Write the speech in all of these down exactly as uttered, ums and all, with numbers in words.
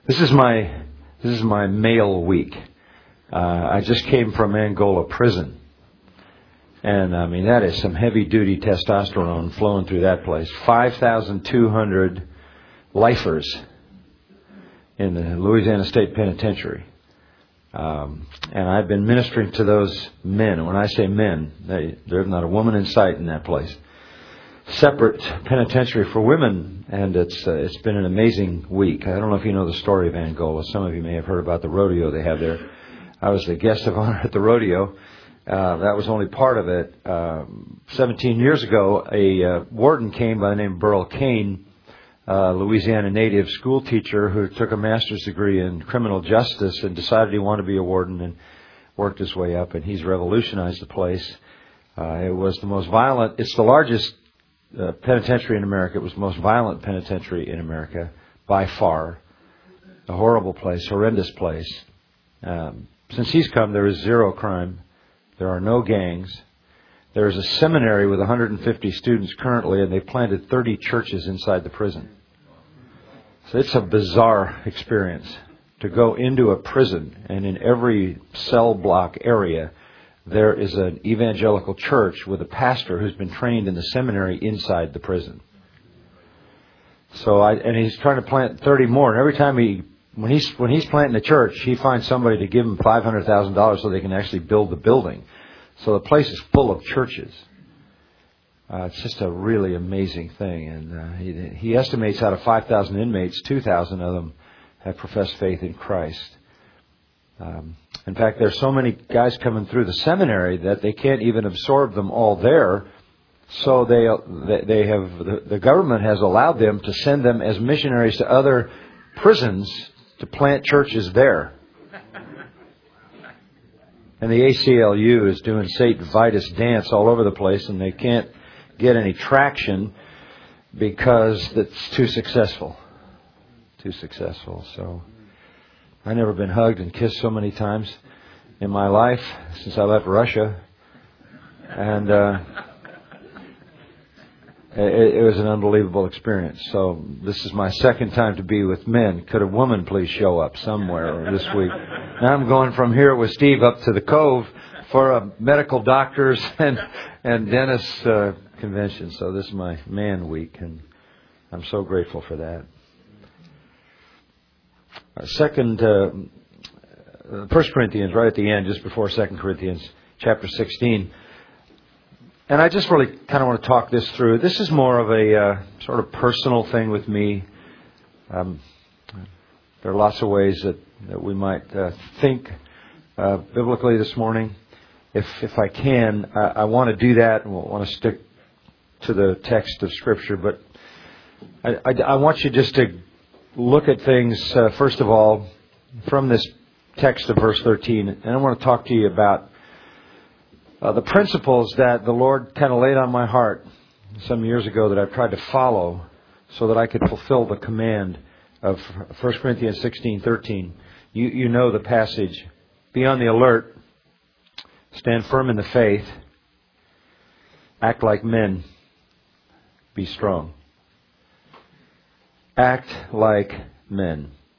This is my this is my male week. Uh, I just came from Angola prison, and I mean that is some heavy duty testosterone flowing through that place. Five thousand two hundred lifers in the Louisiana State Penitentiary, um, and I've been ministering to those men. And when I say men, they, there's not a woman in sight in that place. Separate penitentiary for women, and it's uh, it's been an amazing week. I don't know if you know the story of Angola. Some of you may have heard about the rodeo they have there. I was the guest of honor at the rodeo. Uh, that was only part of it. Uh, Seventeen years ago, a uh, warden came by the name of Burl Cain, a Louisiana native school teacher who took a master's degree in criminal justice and decided he wanted to be a warden and worked his way up, and he's revolutionized the place. Uh, it was the most violent. It's the largest Uh, penitentiary in America. It was the most violent penitentiary in America by far. A horrible place, horrendous place. Um, since he's come, there is zero crime. There are no gangs. There is a seminary with one hundred fifty students currently, and they've planted thirty churches inside the prison. So it's a bizarre experience to go into a prison, and in every cell block area there is an evangelical church with a pastor who's been trained in the seminary inside the prison. So I, and he's trying to plant thirty more. And every time he, when he's when he's planting the church, he finds somebody to give him five hundred thousand dollars so they can actually build the building. So the place is full of churches. Uh, it's just a really amazing thing. And uh, he, he estimates out of five thousand inmates, two thousand of them have professed faith in Christ. Um, in fact, there's so many guys coming through the seminary that they can't even absorb them all there. So they they have the, the government has allowed them to send them as missionaries to other prisons to plant churches there. And the A C L U is doing Saint Vitus dance all over the place, and they can't get any traction because it's too successful. Too successful. So I've never been hugged and kissed so many times in my life since I left Russia. And uh, it, it was an unbelievable experience. So this is my second time to be with men. Could a woman please show up somewhere this week? Now I'm going from here with Steve up to the Cove for a medical doctors and, and dentists uh, convention. So this is my man week, and I'm so grateful for that. Second, uh, First Corinthians, right at the end, just before Second Corinthians, chapter sixteen. And I just really kind of want to talk this through. This is more of a uh, sort of personal thing with me. Um, there are lots of ways that, that we might uh, think uh, biblically this morning. If if I can, I, I want to do that, and we'll want to stick to the text of Scripture. But I, I, I want you just to look at things, uh, first of all, from this text of verse thirteen. And I want to talk to you about uh, the principles that the Lord kind of laid on my heart some years ago that I've tried to follow so that I could fulfill the command of First Corinthians sixteen thirteen. You, you know the passage. Be on the alert. Stand firm in the faith. Act like men. Be strong. Act like men.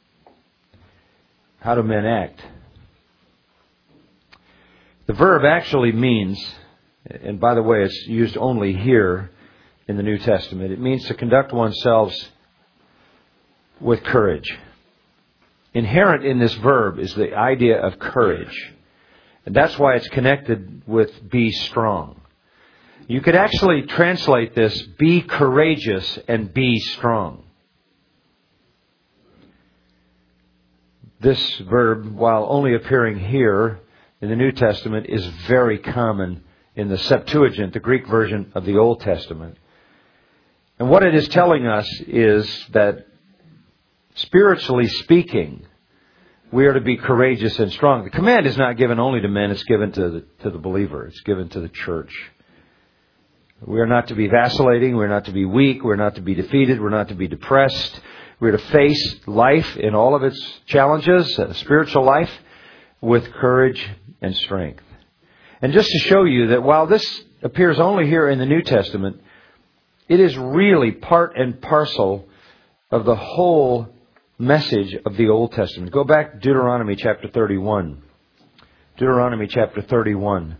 How do men act? The verb actually means, and by the way, it's used only here in the New Testament, it means to conduct oneself with courage. Inherent in this verb is the idea of courage. And that's why it's connected with be strong. You could actually translate this, be courageous and be strong. This verb, while only appearing here in the New Testament, is very common in the Septuagint, the Greek version of the Old Testament. And what it is telling us is that, spiritually speaking, we are to be courageous and strong. The command is not given only to men, it's given to the, to the believer. It's given to the church. We are not to be vacillating. We're not to be weak. We're not to be defeated. We're not to be depressed. We're to face life in all of its challenges, uh, spiritual life, with courage and strength. And just to show you that while this appears only here in the New Testament, it is really part and parcel of the whole message of the Old Testament. Go back to Deuteronomy chapter thirty-one. Deuteronomy chapter thirty-one.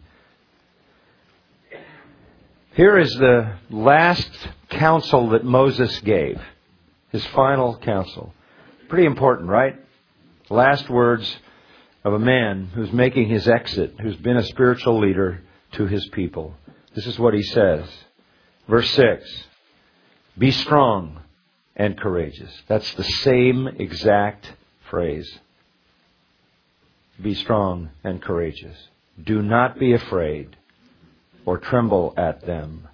Here is the last counsel that Moses gave. His final counsel. Pretty important, right? Last words of a man who's making his exit, who's been a spiritual leader to his people. This is what he says. Verse six. Be strong and courageous. That's the same exact phrase. Be strong and courageous. Do not be afraid or tremble at them.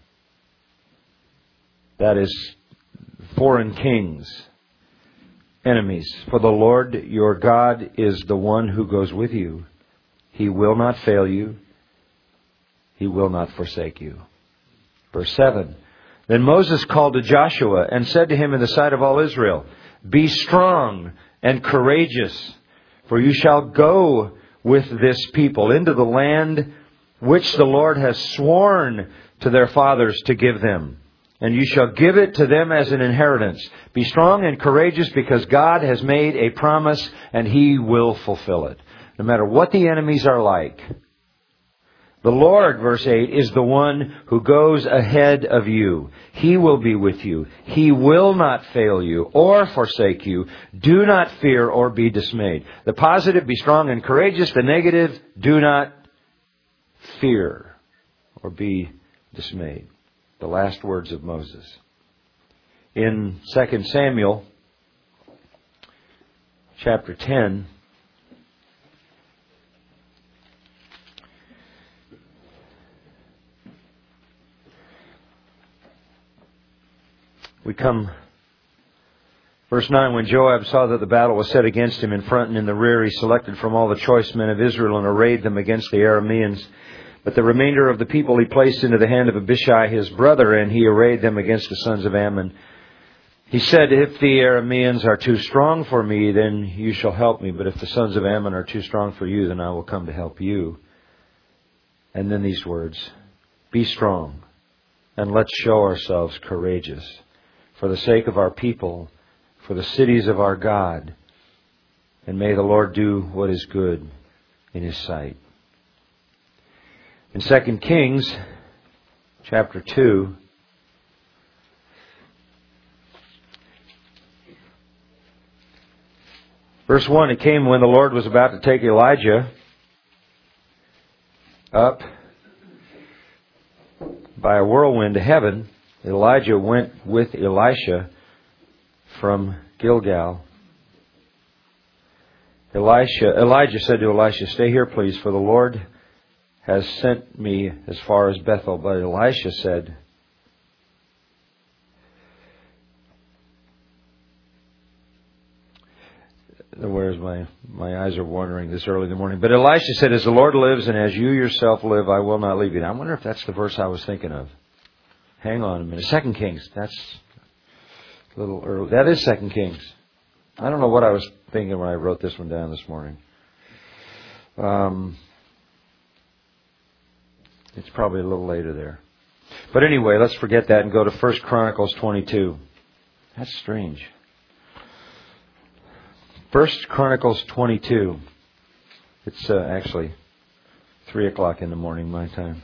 That is foreign kings, enemies. For the Lord your God is the one who goes with you. He will not fail you. He will not forsake you. Verse seven. Then Moses called to Joshua and said to him in the sight of all Israel, Be strong and courageous, for you shall go with this people into the land which the Lord has sworn to their fathers to give them. And you shall give it to them as an inheritance. Be strong and courageous, because God has made a promise and He will fulfill it. No matter what the enemies are like. The Lord, verse eight, is the one who goes ahead of you. He will be with you. He will not fail you or forsake you. Do not fear or be dismayed. The positive, be strong and courageous. The negative, do not fear or be dismayed. The last words of Moses. In Second Samuel chapter ten, we come, verse nine, when Joab saw that the battle was set against him in front and in the rear, he selected from all the choice men of Israel and arrayed them against the Arameans. But the remainder of the people he placed into the hand of Abishai his brother, and he arrayed them against the sons of Ammon. He said, If the Arameans are too strong for me, then you shall help me. But if the sons of Ammon are too strong for you, then I will come to help you. And then these words, Be strong, and let's show ourselves courageous, for the sake of our people, for the cities of our God. And may the Lord do what is good in His sight. In Second Kings, chapter two, verse one, it came when the Lord was about to take Elijah up by a whirlwind to heaven. Elijah went with Elisha from Gilgal. Elisha, Elijah said to Elisha, Stay here, please, for the Lord has sent me as far as Bethel. But Elisha said, Where's my, my eyes are wandering this early in the morning. But Elisha said, As the Lord lives and as you yourself live, I will not leave you. Now, I wonder if that's the verse I was thinking of. Hang on a minute. Second Kings. That's a little early. That is Second Kings. I don't know what I was thinking when I wrote this one down this morning. Um... It's probably a little later there. But anyway, let's forget that and go to First Chronicles twenty-two. That's strange. First Chronicles twenty-two. It's uh, actually three o'clock in the morning, my time.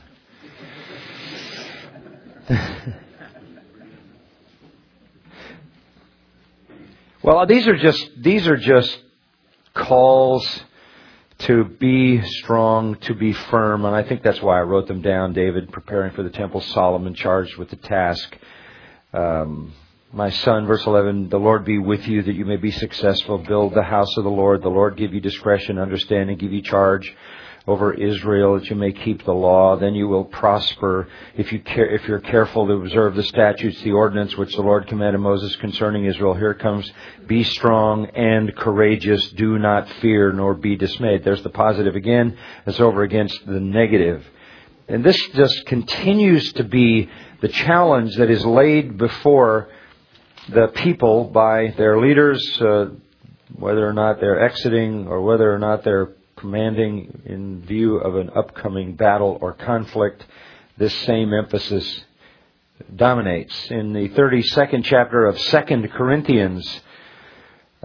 Well, these are just these are just calls to be strong, to be firm. And I think that's why I wrote them down. David preparing for the temple, Solomon charged with the task. Um, my son, verse eleven, the Lord be with you that you may be successful. Build the house of the Lord. The Lord give you discretion, understanding, give you charge over Israel, that you may keep the law. Then you will prosper if you care, if you're careful to observe the statutes, the ordinance which the Lord commanded Moses concerning Israel. Here it comes. Be strong and courageous. Do not fear nor be dismayed. There's the positive again. It's over against the negative. And this just continues to be the challenge that is laid before the people by their leaders, uh, whether or not they're exiting or whether or not they're commanding in view of an upcoming battle or conflict. This same emphasis dominates. In the thirty-second chapter of Second Corinthians,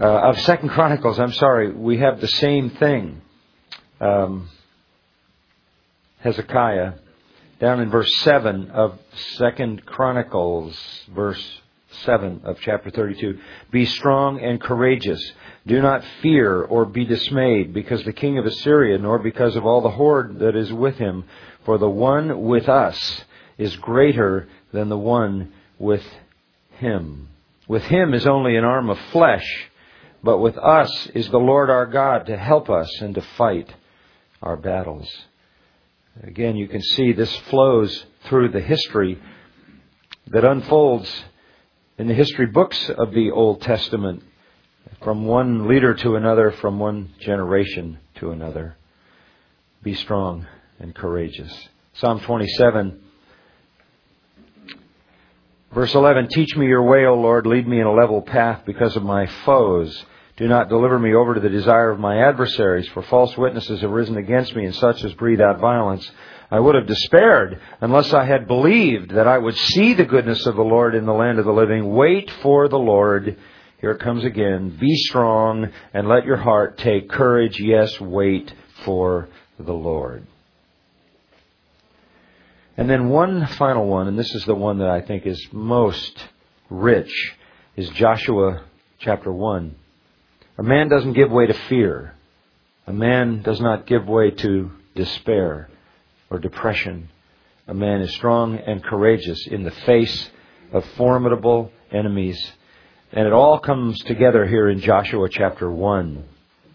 uh, of Second Chronicles, I'm sorry, we have the same thing. Um, Hezekiah, down in verse seven of Second Chronicles, verse seven of chapter thirty-two. Be strong and courageous. Do not fear or be dismayed because the king of Assyria, nor because of all the horde that is with him. For the one with us is greater than the one with him. With him is only an arm of flesh, but with us is the Lord our God to help us and to fight our battles. Again, you can see this flows through the history that unfolds in the history books of the Old Testament, from one leader to another, from one generation to another. Be strong and courageous. Psalm twenty-seven, verse eleven, Teach me your way, O Lord, lead me in a level path because of my foes. Do not deliver me over to the desire of my adversaries, for false witnesses have risen against me, and such as breathe out violence. I would have despaired unless I had believed that I would see the goodness of the Lord in the land of the living. Wait for the Lord. Here it comes again. Be strong and let your heart take courage. Yes, wait for the Lord. And then one final one, and this is the one that I think is most rich, is Joshua chapter one. A man doesn't give way to fear. A man does not give way to despair or depression. A man is strong and courageous in the face of formidable enemies. And it all comes together here in Joshua chapter one.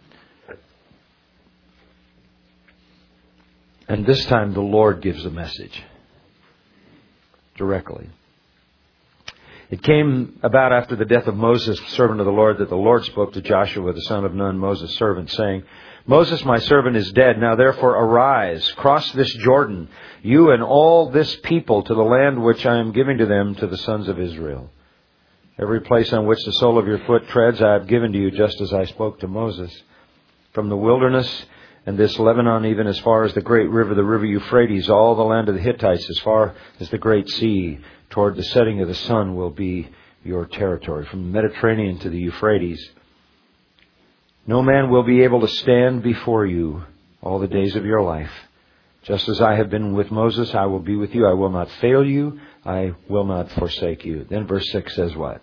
And this time the Lord gives a message directly. It came about after the death of Moses, the servant of the Lord, that the Lord spoke to Joshua, the son of Nun, Moses' servant, saying, Moses, my servant, is dead. Now therefore arise, cross this Jordan, you and all this people, to the land which I am giving to them, to the sons of Israel. Every place on which the sole of your foot treads I have given to you, just as I spoke to Moses. From the wilderness and this Lebanon, even as far as the great river, the river Euphrates, all the land of the Hittites, as far as the great sea, toward the setting of the sun will be your territory. From the Mediterranean to the Euphrates. No man will be able to stand before you all the days of your life. Just as I have been with Moses, I will be with you. I will not fail you. I will not forsake you. Then verse six says what?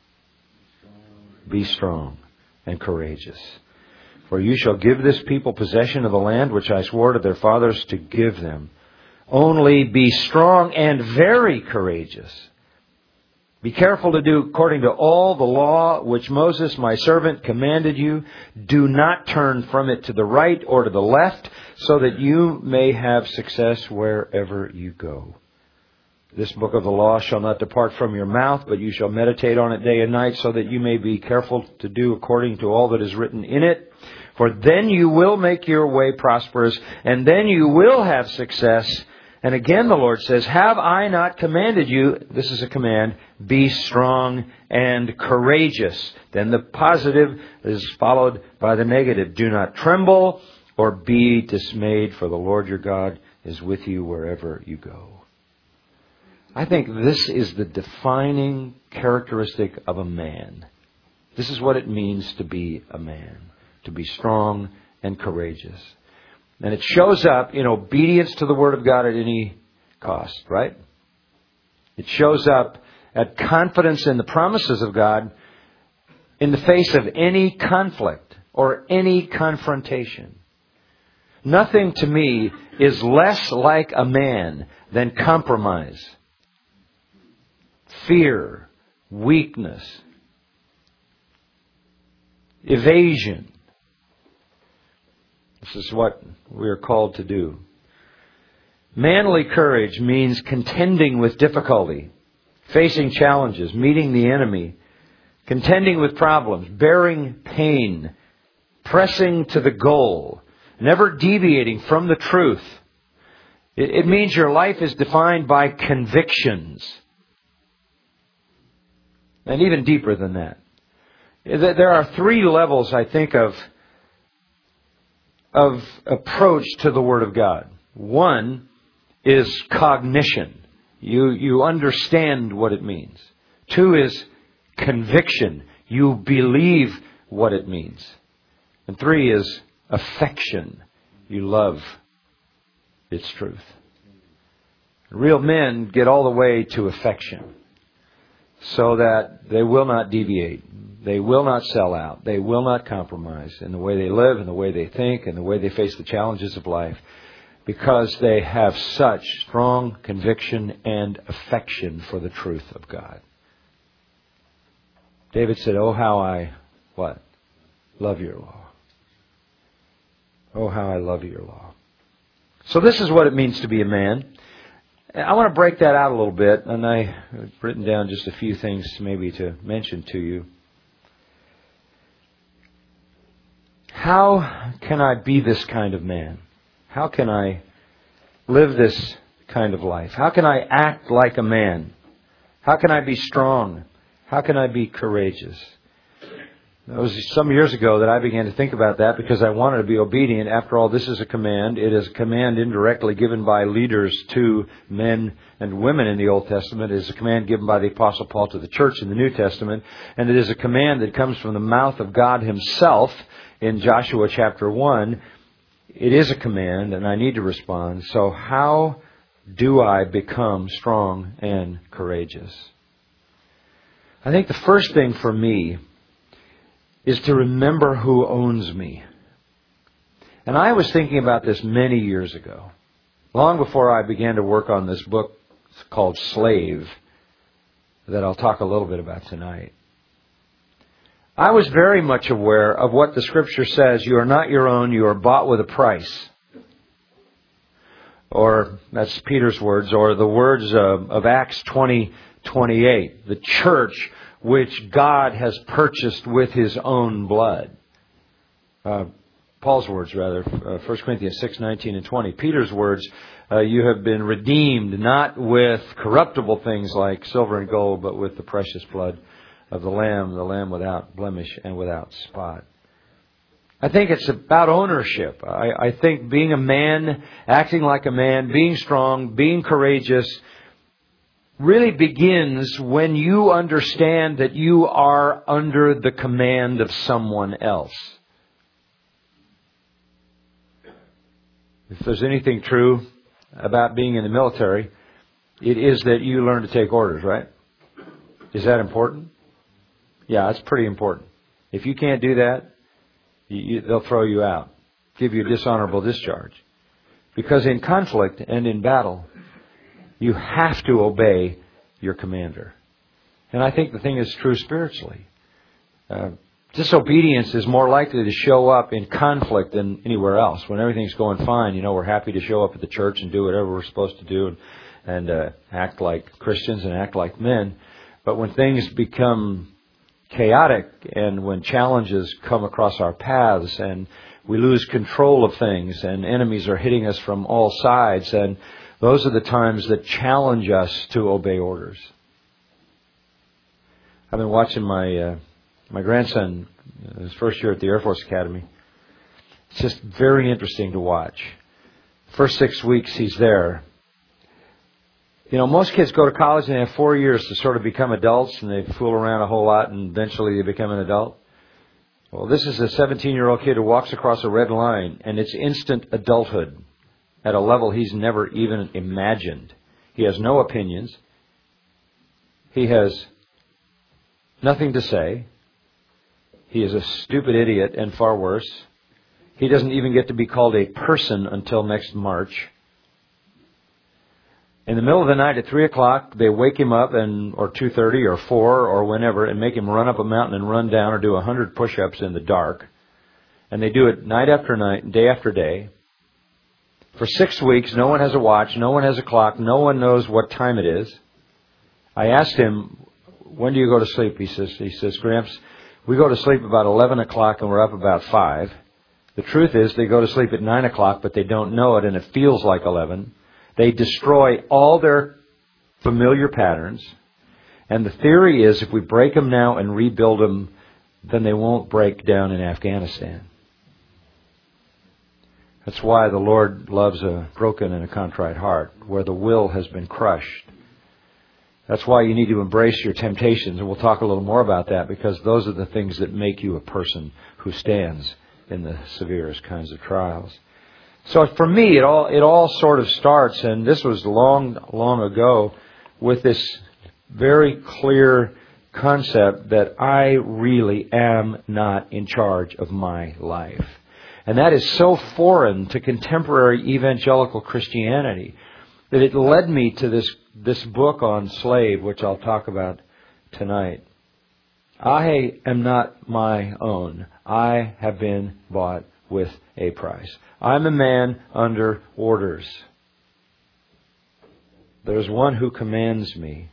Be strong and courageous. For you shall give this people possession of the land which I swore to their fathers to give them. Only be strong and very courageous. Be careful to do according to all the law which Moses, my servant, commanded you. Do not turn from it to the right or to the left, so that you may have success wherever you go. This book of the law shall not depart from your mouth, but you shall meditate on it day and night, so that you may be careful to do according to all that is written in it. For then you will make your way prosperous, and then you will have success. And again the Lord says, have I not commanded you, this is a command, be strong and courageous. Then the positive is followed by the negative. Do not tremble or be dismayed, for the Lord your God is with you wherever you go. I think this is the defining characteristic of a man. This is what it means to be a man, to be strong and courageous. And it shows up in obedience to the Word of God at any cost, right? It shows up at confidence in the promises of God in the face of any conflict or any confrontation. Nothing to me is less like a man than compromise, fear, weakness, evasion. This is what we are called to do. Manly courage means contending with difficulty, facing challenges, meeting the enemy, contending with problems, bearing pain, pressing to the goal, never deviating from the truth. It, it means your life is defined by convictions. And even deeper than that. There are three levels, I think, of of approach to the Word of God. One is cognition. You, you understand what it means. Two is conviction. You believe what it means. And three is affection. You love its truth. Real men get all the way to affection so that they will not deviate. They will not sell out. They will not compromise in the way they live, in the way they think, in the way they face the challenges of life, because they have such strong conviction and affection for the truth of God. David said, "Oh, how I, what? Love your law. Oh, how I love your law." So this is what it means to be a man. I want to break that out a little bit, and I've written down just a few things maybe to mention to you. How can I be this kind of man? How can I live this kind of life? How can I act like a man? How can I be strong? How can I be courageous? It was some years ago that I began to think about that because I wanted to be obedient. After all, this is a command. It is a command indirectly given by leaders to men and women in the Old Testament. It is a command given by the Apostle Paul to the church in the New Testament. And it is a command that comes from the mouth of God Himself in Joshua chapter one. It is a command, and I need to respond. So how do I become strong and courageous? I think the first thing for me is to remember who owns me. And I was thinking about this many years ago, long before I began to work on this book called Slave, that I'll talk a little bit about tonight. I was very much aware of what the Scripture says: you are not your own, you are bought with a price. Or, that's Peter's words, or the words of, of Acts twenty twenty-eight, the church which God has purchased with His own blood. Uh, Paul's words, rather, uh, First Corinthians six nineteen and twenty. Peter's words, uh, you have been redeemed not with corruptible things like silver and gold, but with the precious blood of the Lamb, the Lamb without blemish and without spot. I think it's about ownership. I, I think being a man, acting like a man, being strong, being courageous, really begins when you understand that you are under the command of someone else. If there's anything true about being in the military, it is that you learn to take orders, right? Is that important? Yeah, it's pretty important. If you can't do that, you, you, they'll throw you out, give you a dishonorable discharge. Because in conflict and in battle, you have to obey your commander. And I think the thing is true spiritually. Uh, disobedience is more likely to show up in conflict than anywhere else. When everything's going fine, you know, we're happy to show up at the church and do whatever we're supposed to do and, and uh, act like Christians and act like men. But when things become chaotic and when challenges come across our paths and we lose control of things and enemies are hitting us from all sides, and those are the times that challenge us to obey orders. I've been watching my uh, my grandson, his first year at the Air Force Academy. It's just very interesting to watch. First six weeks he's there. You know, most kids go to college and they have four years to sort of become adults, and they fool around a whole lot, and eventually they become an adult. Well, this is a seventeen-year-old kid who walks across a red line, and it's instant adulthood at a level he's never even imagined. He has no opinions. He has nothing to say. He is a stupid idiot, and far worse. He doesn't even get to be called a person until next March. In the middle of the night at three o'clock, they wake him up, and or two thirty or four or whenever, and make him run up a mountain and run down or do a hundred push-ups in the dark. And they do it night after night, day after day. For six weeks, no one has a watch, no one has a clock, no one knows what time it is. I asked him, when do you go to sleep? He says, he says, Gramps, we go to sleep about eleven o'clock and we're up about five. The truth is they go to sleep at nine o'clock, but they don't know it, and it feels like eleven. They destroy all their familiar patterns. And the theory is if we break them now and rebuild them, then they won't break down in Afghanistan. That's why the Lord loves a broken and a contrite heart, where the will has been crushed. That's why you need to embrace your temptations, and we'll talk a little more about that, because those are the things that make you a person who stands in the severest kinds of trials. So for me, it all it all sort of starts, and this was long, long ago, with this very clear concept that I really am not in charge of my life. And that is so foreign to contemporary evangelical Christianity that it led me to this, this book on Slave, which I'll talk about tonight. I am not my own. I have been bought with a price. I'm a man under orders. There's one who commands me.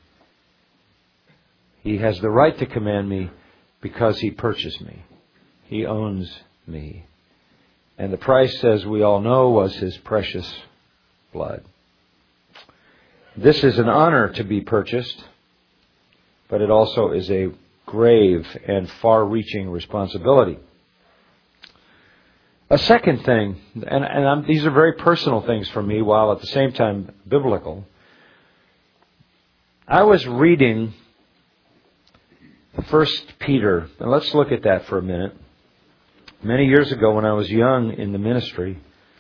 He has the right to command me because He purchased me. He owns me. And the price, as we all know, was His precious blood. This is an honor to be purchased, but it also is a grave and far-reaching responsibility. A second thing, and, and I'm, these are very personal things for me, while at the same time biblical. I was reading First Peter, and let's look at that for a minute. Many years ago, when I was young in the ministry,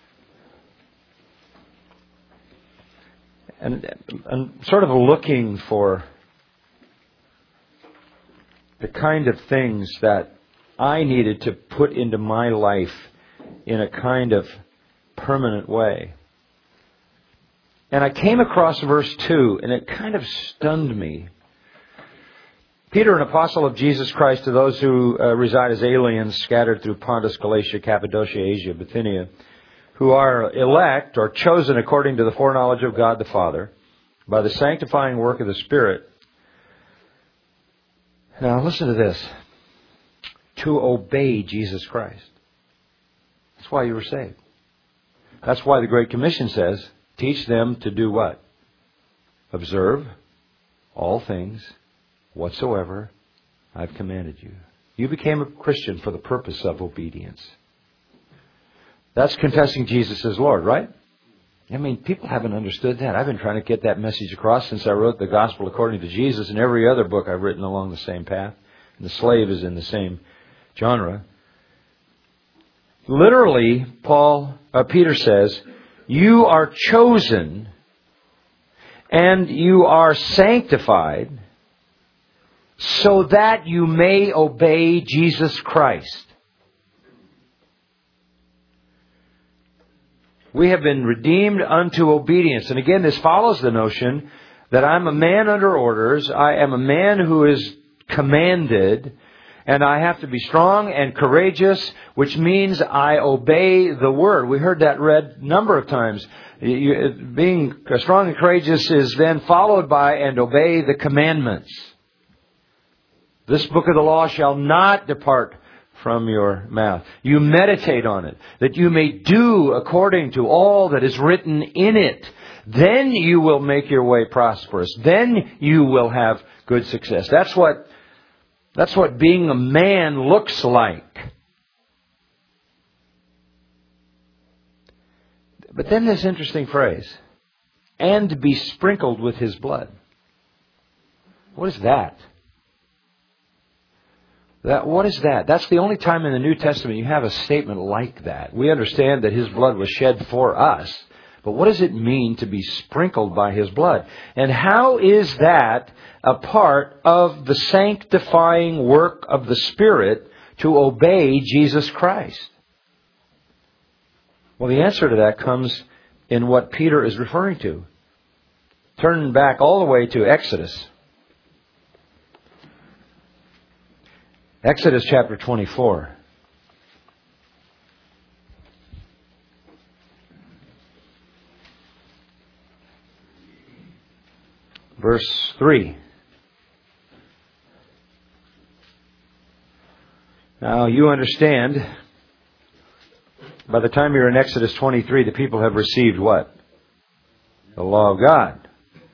and, and sort of looking for the kind of things that I needed to put into my life in a kind of permanent way. And I came across verse two, and it kind of stunned me. Peter, an apostle of Jesus Christ, to those who uh, reside as aliens scattered through Pontus, Galatia, Cappadocia, Asia, Bithynia, who are elect or chosen according to the foreknowledge of God the Father, by the sanctifying work of the Spirit. Now listen to this. To obey Jesus Christ. That's why you were saved. That's why the Great Commission says, teach them to do what? Observe all things whatsoever I've commanded you. You became a Christian for the purpose of obedience. That's confessing Jesus as Lord, right? I mean, people haven't understood that. I've been trying to get that message across since I wrote the Gospel According to Jesus, and every other book I've written along the same path. And the slave is in the same genre. Literally, Paul, uh, Peter says, you are chosen and you are sanctified so that you may obey Jesus Christ. We have been redeemed unto obedience. And again, this follows the notion that I'm a man under orders. I am a man who is commanded. And I have to be strong and courageous, which means I obey the Word. We heard that read a number of times. You, being strong and courageous is then followed by and obey the commandments. This book of the law shall not depart from your mouth. You meditate on it, that you may do according to all that is written in it. Then you will make your way prosperous. Then you will have good success. That's what, that's what being a man looks like. But then this interesting phrase, and be sprinkled with His blood. What is that? That, what is that? That's the only time in the New Testament you have a statement like that. We understand that His blood was shed for us. But what does it mean to be sprinkled by His blood? And how is that a part of the sanctifying work of the Spirit to obey Jesus Christ? Well, the answer to that comes in what Peter is referring to. Turn back all the way to Exodus. Exodus chapter twenty-four. Verse three. Now you understand, by the time you're in Exodus twenty-three, the people have received what? The law of God.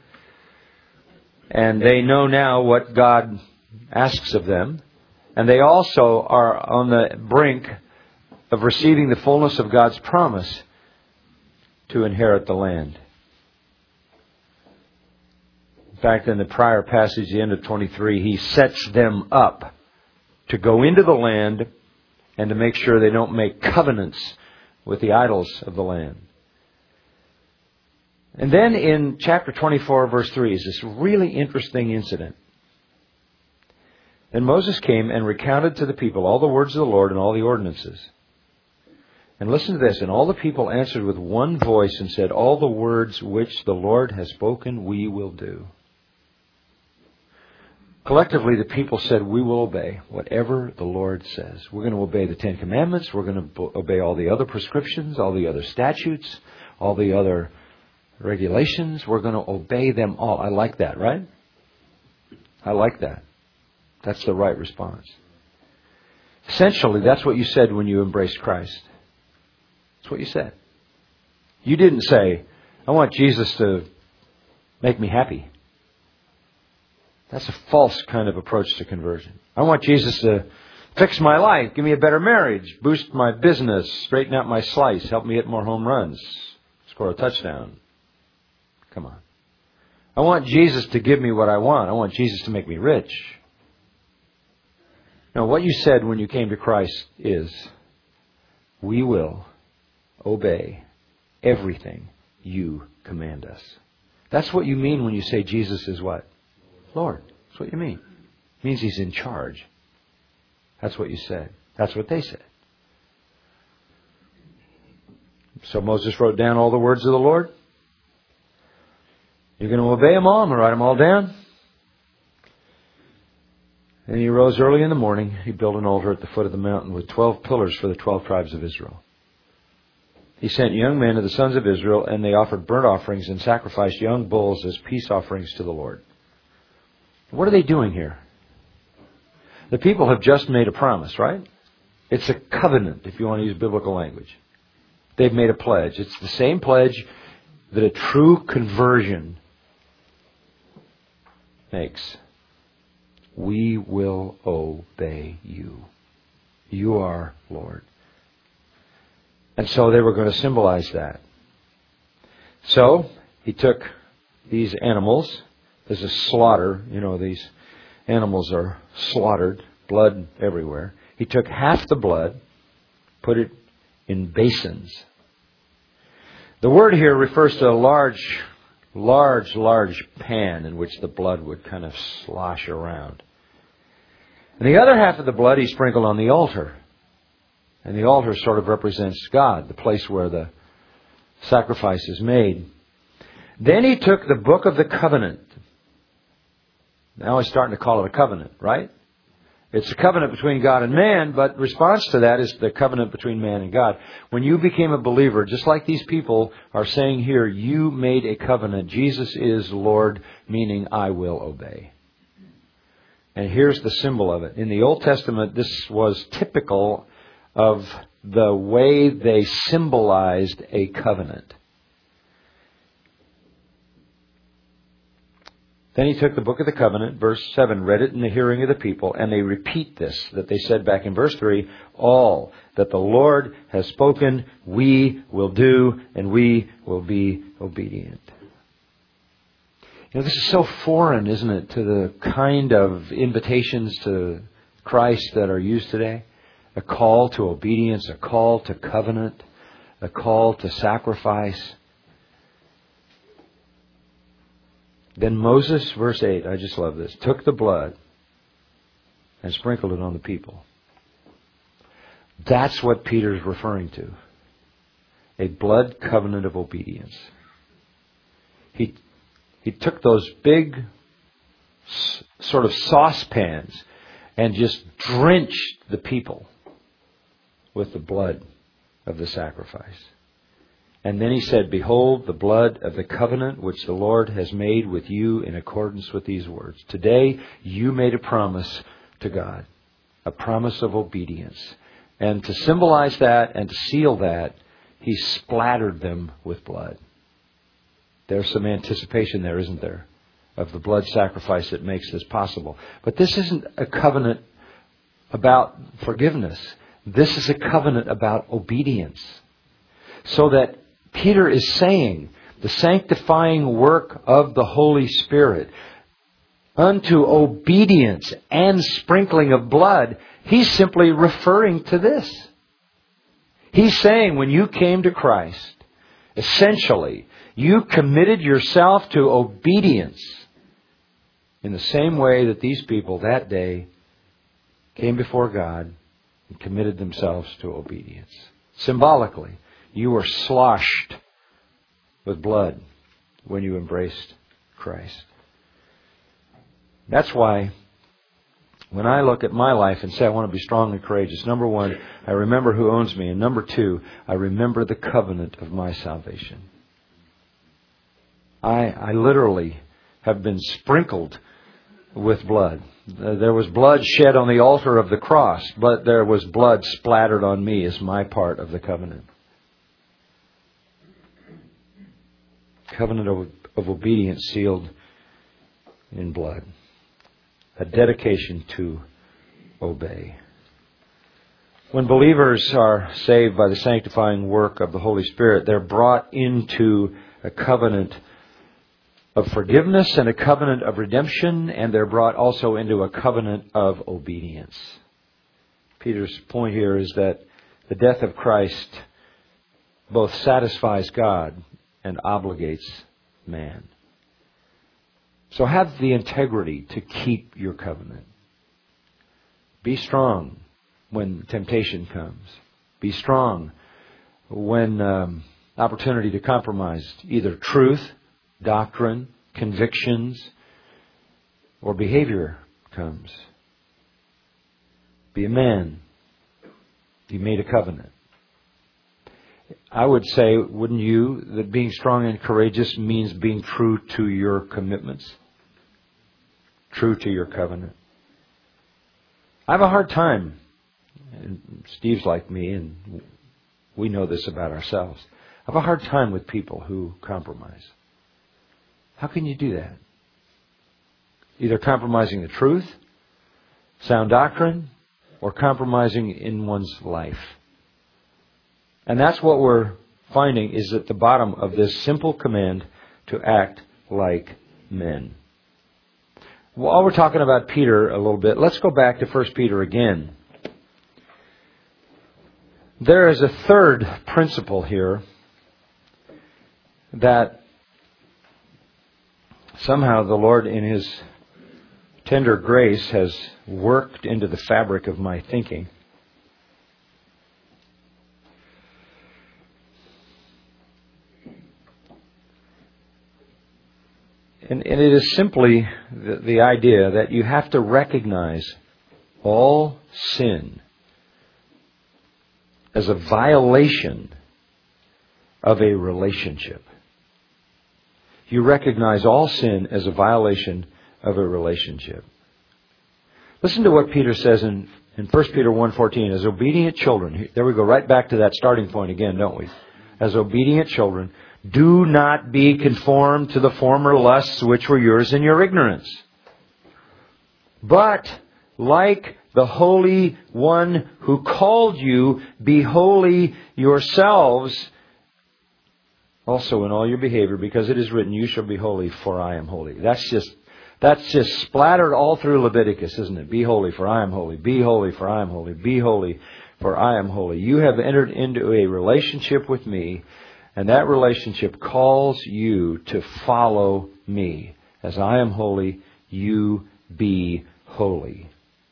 And they know now what God asks of them. And they also are on the brink of receiving the fullness of God's promise to inherit the land. In fact, in the prior passage, the end of twenty-three, he sets them up to go into the land and to make sure they don't make covenants with the idols of the land. And then in chapter twenty-four, verse three, is this really interesting incident. Then Moses came and recounted to the people all the words of the Lord and all the ordinances. And listen to this. And all the people answered with one voice and said, all the words which the Lord has spoken, we will do. Collectively, the people said, we will obey whatever the Lord says. We're going to obey the Ten Commandments. We're going to obey all the other prescriptions, all the other statutes, all the other regulations. We're going to obey them all. I like that, right? I like that. That's the right response. Essentially, that's what you said when you embraced Christ. That's what you said. You didn't say, I want Jesus to make me happy. That's a false kind of approach to conversion. I want Jesus to fix my life, give me a better marriage, boost my business, straighten out my slice, help me hit more home runs, score a touchdown. Come on. I want Jesus to give me what I want. I want Jesus to make me rich. Now, what you said when you came to Christ is, we will obey everything you command us. That's what you mean when you say Jesus is what? Lord. That's what you mean. It means He's in charge. That's what you said. That's what they said. So Moses wrote down all the words of the Lord. You're going to obey them all. I'm going to write them all down. And he rose early in the morning. He built an altar at the foot of the mountain with twelve pillars for the twelve tribes of Israel. He sent young men to the sons of Israel, and they offered burnt offerings and sacrificed young bulls as peace offerings to the Lord. What are they doing here? The people have just made a promise, right? It's a covenant, if you want to use biblical language. They've made a pledge. It's the same pledge that a true conversion makes. We will obey you. You are Lord. And so they were going to symbolize that. So he took these animals. There's a slaughter. You know, these animals are slaughtered. Blood everywhere. He took half the blood, put it in basins. The word here refers to a large, large, large pan in which the blood would kind of slosh around. And the other half of the blood he sprinkled on the altar. And the altar sort of represents God, the place where the sacrifice is made. Then he took the book of the covenant. Now he's starting to call it a covenant, right? It's a covenant between God and man, but response to that is the covenant between man and God. When you became a believer, just like these people are saying here, you made a covenant. Jesus is Lord, meaning I will obey. And here's the symbol of it. In the Old Testament, this was typical of the way they symbolized a covenant. Then he took the book of the covenant, verse seven, read it in the hearing of the people, and they repeat this, that they said back in verse three, all that the Lord has spoken, we will do, and we will be obedient. You know, this is so foreign, isn't it, to the kind of invitations to Christ that are used today? A call to obedience, a call to covenant, a call to sacrifice. Then Moses, verse eight, I just love this, took the blood and sprinkled it on the people. That's what Peter's referring to. A blood covenant of obedience. He He took those big s- sort of saucepans and just drenched the people with the blood of the sacrifice. And then he said, behold, the blood of the covenant which the Lord has made with you in accordance with these words. Today you made a promise to God, a promise of obedience. And to symbolize that and to seal that, he splattered them with blood. There's some anticipation there, isn't there, of the blood sacrifice that makes this possible. But this isn't a covenant about forgiveness. This is a covenant about obedience. So that Peter is saying the sanctifying work of the Holy Spirit, unto obedience and sprinkling of blood, he's simply referring to this. He's saying when you came to Christ, essentially, you committed yourself to obedience in the same way that these people that day came before God and committed themselves to obedience. Symbolically, you were sloshed with blood when you embraced Christ. That's why when I look at my life and say I want to be strong and courageous, number one, I remember who owns me. And number two, I remember the covenant of my salvation. I, I literally have been sprinkled with blood. There was blood shed on the altar of the cross, but there was blood splattered on me as my part of the covenant. Covenant of, of obedience sealed in blood. A dedication to obey. When believers are saved by the sanctifying work of the Holy Spirit, they're brought into a covenant of forgiveness and a covenant of redemption, and they're brought also into a covenant of obedience. Peter's point here is that the death of Christ both satisfies God and obligates man. So have the integrity to keep your covenant. Be strong when temptation comes. Be strong when um, opportunity to compromise either truth, doctrine, convictions, or behavior comes. Be a man. You made a covenant. I would say, wouldn't you, that being strong and courageous means being true to your commitments? True to your covenant. I have a hard time, and Steve's like me, and we know this about ourselves. I have a hard time with people who compromise. How can you do that? Either compromising the truth, sound doctrine, or compromising in one's life. And that's what we're finding is at the bottom of this simple command to act like men. While we're talking about Peter a little bit, let's go back to First Peter again. There is a third principle here that somehow the Lord in His tender grace has worked into the fabric of my thinking. And, and it is simply the, the idea that you have to recognize all sin as a violation of a relationship. You recognize all sin as a violation of a relationship. Listen to what Peter says in, in First Peter one fourteen. As obedient children, there we go, right back to that starting point again, don't we? As obedient children, do not be conformed to the former lusts which were yours in your ignorance. But, like the Holy One who called you, be holy yourselves also in all your behavior, because it is written, you shall be holy, for I am holy. That's just that's just splattered all through Leviticus, isn't it? Be holy, for I am holy. Be holy, for I am holy. Be holy, for I am holy. You have entered into a relationship with me, and that relationship calls you to follow me. As I am holy, you be holy.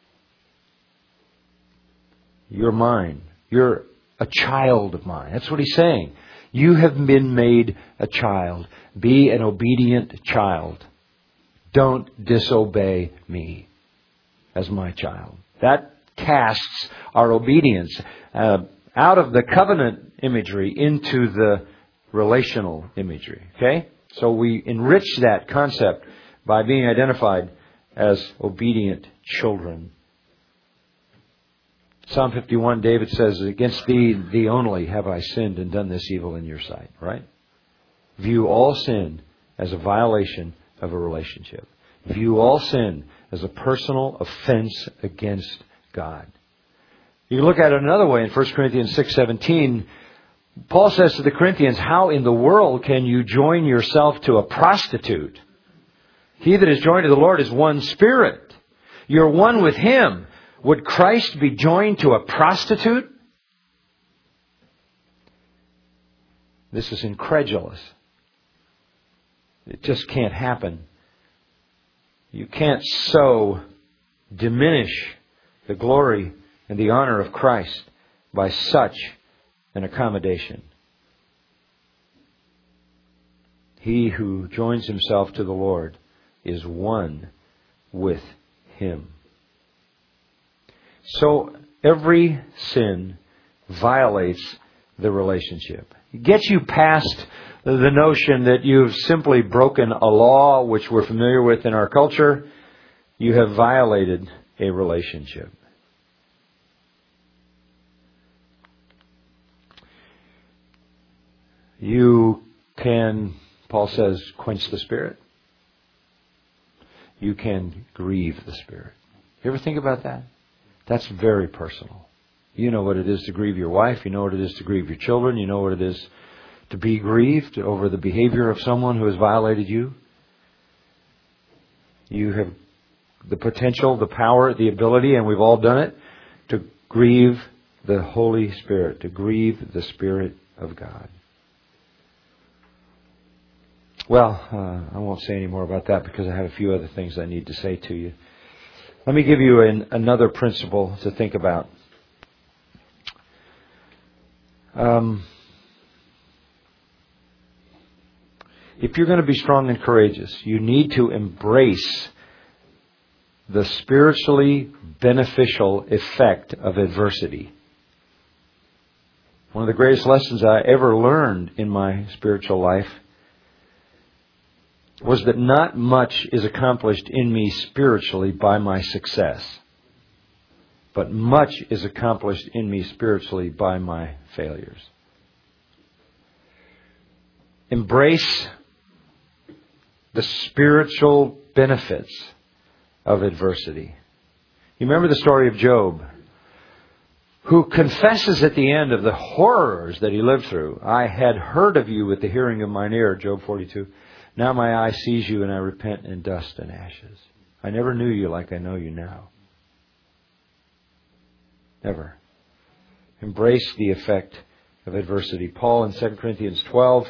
You're mine. You're a child of mine. That's what he's saying. You have been made a child. Be an obedient child. Don't disobey me as my child. That casts our obedience uh, out of the covenant imagery into the relational imagery. Okay? So we enrich that concept by being identified as obedient children. Psalm fifty-one, David says, against thee, thee only have I sinned and done this evil in your sight. Right? View all sin as a violation of a relationship. View all sin as a personal offense against God. You look at it another way in First Corinthians six seventeen. Paul says to the Corinthians, how in the world can you join yourself to a prostitute? He that is joined to the Lord is one spirit. You're one with Him. Would Christ be joined to a prostitute? This is incredulous. It just can't happen. You can't so diminish the glory and the honor of Christ by such an accommodation. He who joins himself to the Lord is one with Him. So every sin violates the relationship. It gets you past the notion that you've simply broken a law which we're familiar with in our culture. You have violated a relationship. You can, Paul says, quench the Spirit. You can grieve the Spirit. You ever think about that? That's very personal. You know what it is to grieve your wife. You know what it is to grieve your children. You know what it is to be grieved over the behavior of someone who has violated you. You have the potential, the power, the ability, and we've all done it, to grieve the Holy Spirit, to grieve the Spirit of God. Well, uh, I won't say any more about that because I have a few other things I need to say to you. Let me give you an, another principle to think about. Um, if you're going to be strong and courageous, you need to embrace the spiritually beneficial effect of adversity. One of the greatest lessons I ever learned in my spiritual life was that not much is accomplished in me spiritually by my success, but much is accomplished in me spiritually by my failures. Embrace the spiritual benefits of adversity. You remember the story of Job, who confesses at the end of the horrors that he lived through. I had heard of you with the hearing of mine ear, Job forty-two. Now my eye sees you and I repent in dust and ashes. I never knew you like I know you now. Never. Embrace the effect of adversity. Paul in Second Corinthians twelve,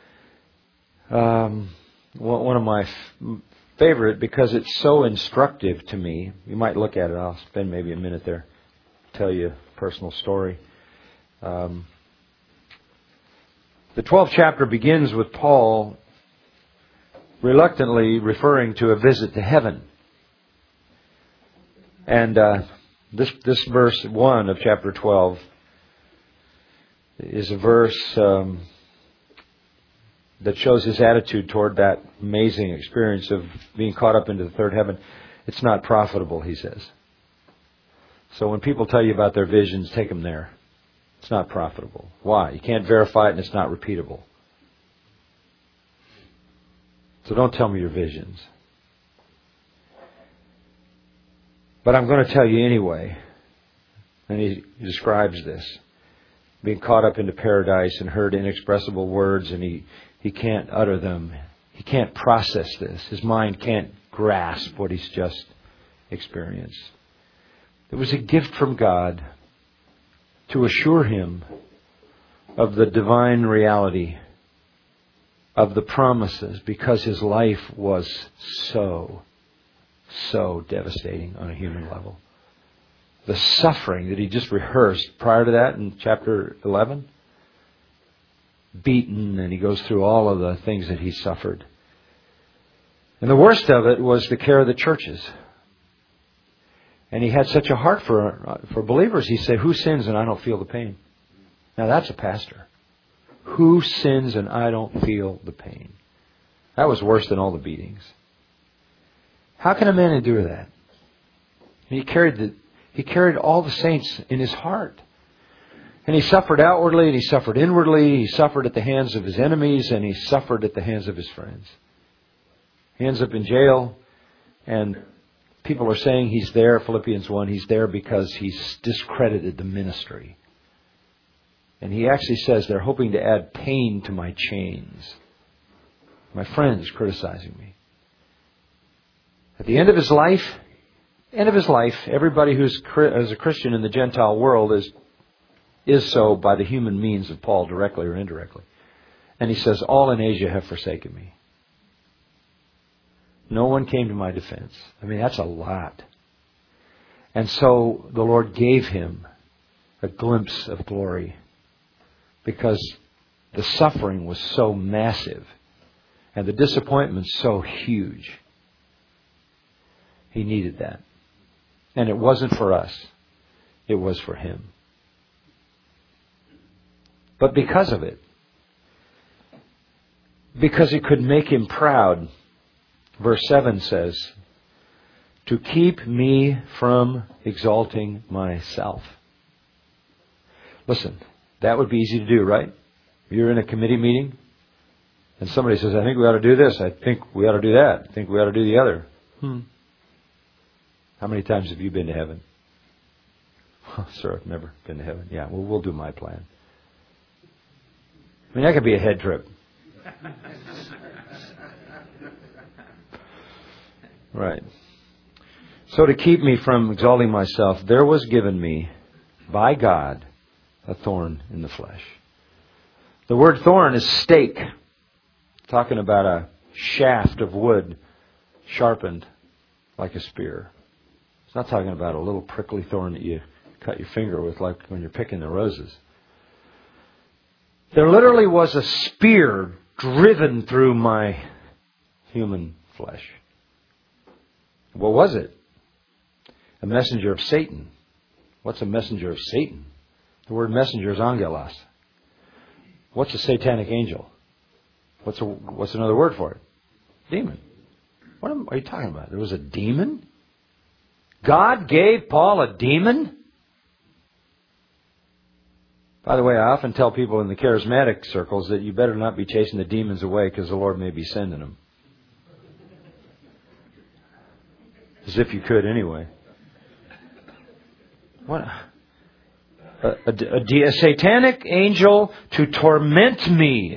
um, one of my f- favorite because it's so instructive to me. You might look at it. I'll spend maybe a minute there, tell you a personal story. Um, the twelfth chapter begins with Paul reluctantly referring to a visit to heaven. And uh, this this verse one of chapter twelve is a verse um, that shows his attitude toward that amazing experience of being caught up into the third heaven. It's not profitable, he says. So when people tell you about their visions, take them there. It's not profitable. Why? You can't verify it and it's not repeatable. So don't tell me your visions. But I'm going to tell you anyway. And he describes this. Being caught up into paradise and heard inexpressible words, and he, he can't utter them. He can't process this. His mind can't grasp what he's just experienced. It was a gift from God to assure him of the divine reality of the promises, because his life was so, so devastating on a human level. The suffering that he just rehearsed prior to that in chapter eleven, beaten, and he goes through all of the things that he suffered. And the worst of it was the care of the churches. And he had such a heart for for believers. He said, who sins and I don't feel the pain? Now that's a pastor. Who sins and I don't feel the pain? That was worse than all the beatings. How can a man endure that? And he carried the, he carried all the saints in his heart. And he suffered outwardly and he suffered inwardly. He suffered at the hands of his enemies and he suffered at the hands of his friends. He ends up in jail, and people are saying he's there, Philippians one, he's there because he's discredited the ministry. And he actually says they're hoping to add pain to my chains. My friend is criticizing me. At the end of his life, end of his life, everybody who's as a Christian in the Gentile world is is so by the human means of Paul, directly or indirectly. And he says, all in Asia have forsaken me. No one came to my defense. I mean, that's a lot. And so the Lord gave him a glimpse of glory because the suffering was so massive and the disappointment so huge. He needed that. And it wasn't for us. It was for him. But because of it, because it could make him proud, verse seven says, to keep me from exalting myself. Listen, that would be easy to do, right? You're in a committee meeting and somebody says, I think we ought to do this. I think we ought to do that. I think we ought to do the other. Hmm. How many times have you been to heaven? Oh, sir, I've never been to heaven. Yeah, well, we'll do my plan. I mean, that could be a head trip. Right. So to keep me from exalting myself, there was given me by God a thorn in the flesh. The word thorn is stake. Talking about a shaft of wood sharpened like a spear. It's not talking about a little prickly thorn that you cut your finger with like when you're picking the roses. There literally was a spear driven through my human flesh. What was it? A messenger of Satan. What's a messenger of Satan? The word messenger is angelos. What's a satanic angel? What's a, what's another word for it? Demon. What am, are you talking about? There was a demon? God gave Paul a demon? By the way, I often tell people in the charismatic circles that you better not be chasing the demons away because the Lord may be sending them. As if you could anyway. What? A, a, a, a satanic angel to torment me.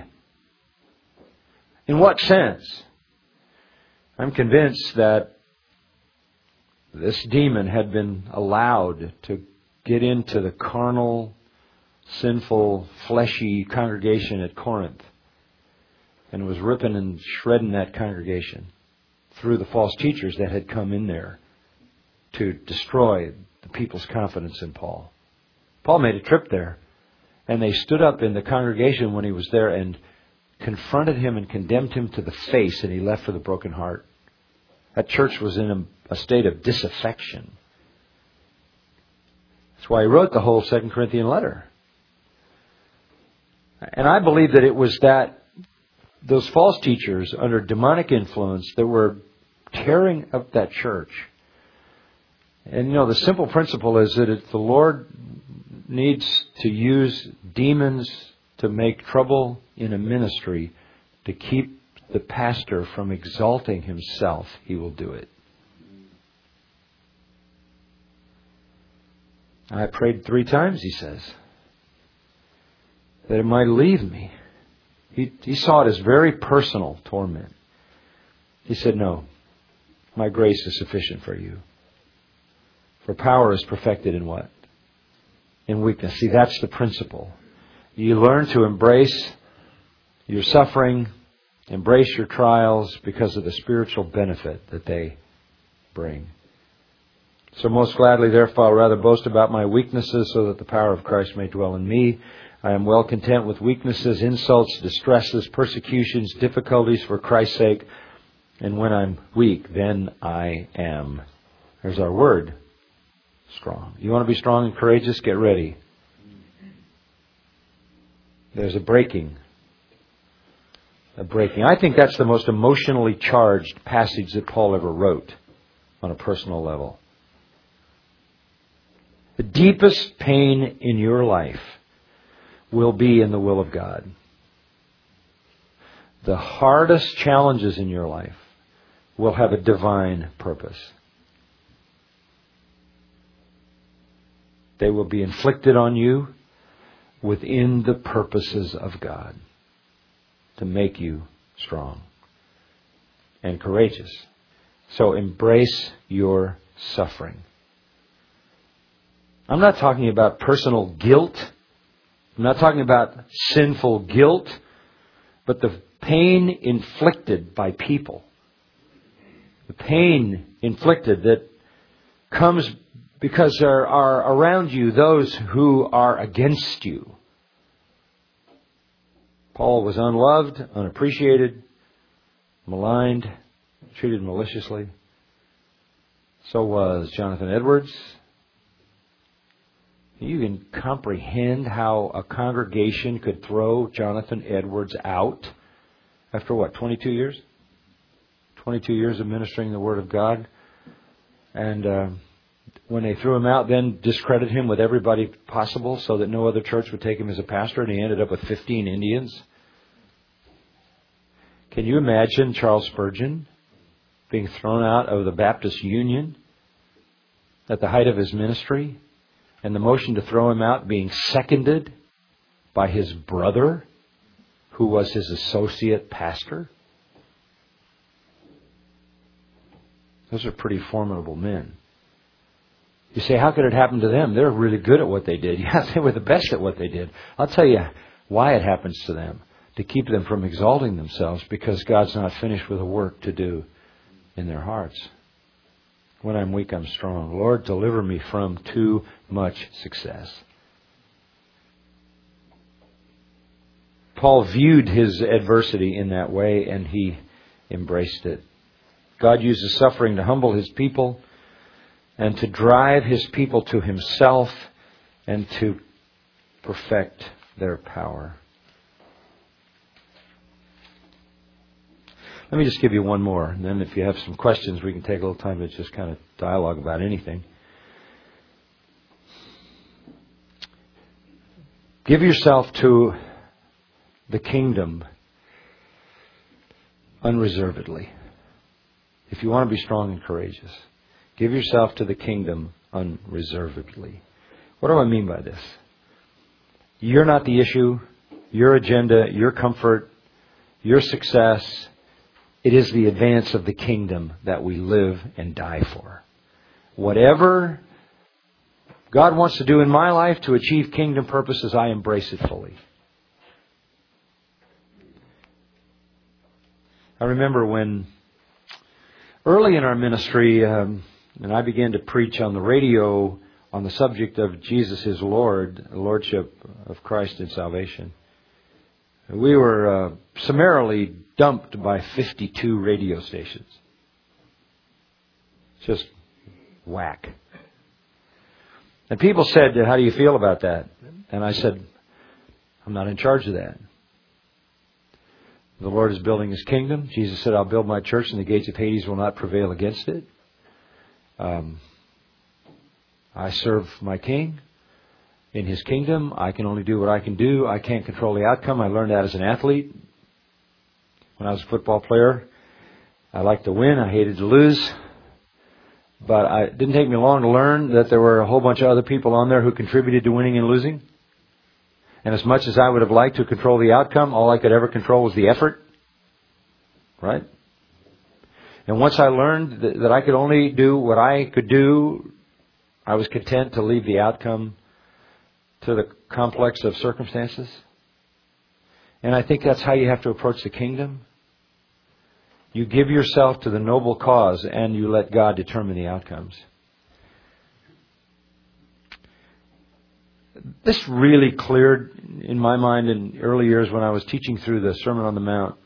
In what sense? I'm convinced that this demon had been allowed to get into the carnal, sinful, fleshy congregation at Corinth and was ripping and shredding that congregation through the false teachers that had come in there to destroy the people's confidence in Paul. Paul made a trip there, and they stood up in the congregation when he was there and confronted him and condemned him to the face, and he left with a broken heart. That church was in a, a state of disaffection. That's why he wrote the whole Second Corinthians letter. And I believe that it was that those false teachers under demonic influence that were tearing up that church. And you know, the simple principle is that if the Lord needs to use demons to make trouble in a ministry to keep the pastor from exalting himself, he will do it. I prayed three times, he says, that it might leave me. He, he saw it as very personal torment. He said, no, my grace is sufficient for you. For power is perfected in what? In weakness. See, that's the principle. You learn to embrace your suffering, embrace your trials because of the spiritual benefit that they bring. So most gladly, therefore, I'll rather boast about my weaknesses so that the power of Christ may dwell in me. I am well content with weaknesses, insults, distresses, persecutions, difficulties for Christ's sake. And when I'm weak, then I am. There's our word. Strong. You want to be strong and courageous? Get ready. There's a breaking. A breaking. I think that's the most emotionally charged passage that Paul ever wrote on a personal level. The deepest pain in your life will be in the will of God. The hardest challenges in your life will have a divine purpose. They will be inflicted on you within the purposes of God to make you strong and courageous. So embrace your suffering. I'm not talking about personal guilt. I'm not talking about sinful guilt, but the pain inflicted by people. The pain inflicted that comes because there are around you those who are against you. Paul was unloved, unappreciated, maligned, treated maliciously. So was Jonathan Edwards. You can comprehend how a congregation could throw Jonathan Edwards out after what, twenty-two years? twenty-two years of ministering the Word of God. And uh, when they threw him out, then discredit him with everybody possible so that no other church would take him as a pastor, and he ended up with fifteen Indians. Can you imagine Charles Spurgeon being thrown out of the Baptist Union at the height of his ministry, and the motion to throw him out being seconded by his brother, who was his associate pastor? Those are pretty formidable men. You say, how could it happen to them? They're really good at what they did. Yes, they were the best at what they did. I'll tell you why it happens to them. To keep them from exalting themselves, because God's not finished with the work to do in their hearts. When I'm weak, I'm strong. Lord, deliver me from too much success. Paul viewed his adversity in that way, and he embraced it. God uses suffering to humble His people and to drive His people to Himself and to perfect their power. Let me just give you one more, and then if you have some questions, we can take a little time to just kind of dialogue about anything. Give yourself to the kingdom unreservedly. If you want to be strong and courageous, give yourself to the kingdom unreservedly. What do I mean by this? You're not the issue. Your agenda, your comfort, your success. It is the advance of the kingdom that we live and die for. Whatever God wants to do in my life to achieve kingdom purposes, I embrace it fully. I remember when early in our ministry, um, and I began to preach on the radio on the subject of Jesus is Lord, the Lordship of Christ in salvation. We were uh, summarily dumped by fifty-two radio stations. Just whack. And people said, how do you feel about that? And I said, I'm not in charge of that. The Lord is building His kingdom. Jesus said, I'll build my church and the gates of Hades will not prevail against it. Um, I serve my King. In His kingdom, I can only do what I can do. I can't control the outcome. I learned that as an athlete. When I was a football player, I liked to win. I hated to lose. But I, it didn't take me long to learn that there were a whole bunch of other people on there who contributed to winning and losing. And as much as I would have liked to control the outcome, all I could ever control was the effort. Right? And once I learned that, that I could only do what I could do, I was content to leave the outcome to the complex of circumstances. And I think that's how you have to approach the kingdom. You give yourself to the noble cause and you let God determine the outcomes. This really cleared in my mind in early years when I was teaching through the Sermon on the Mount.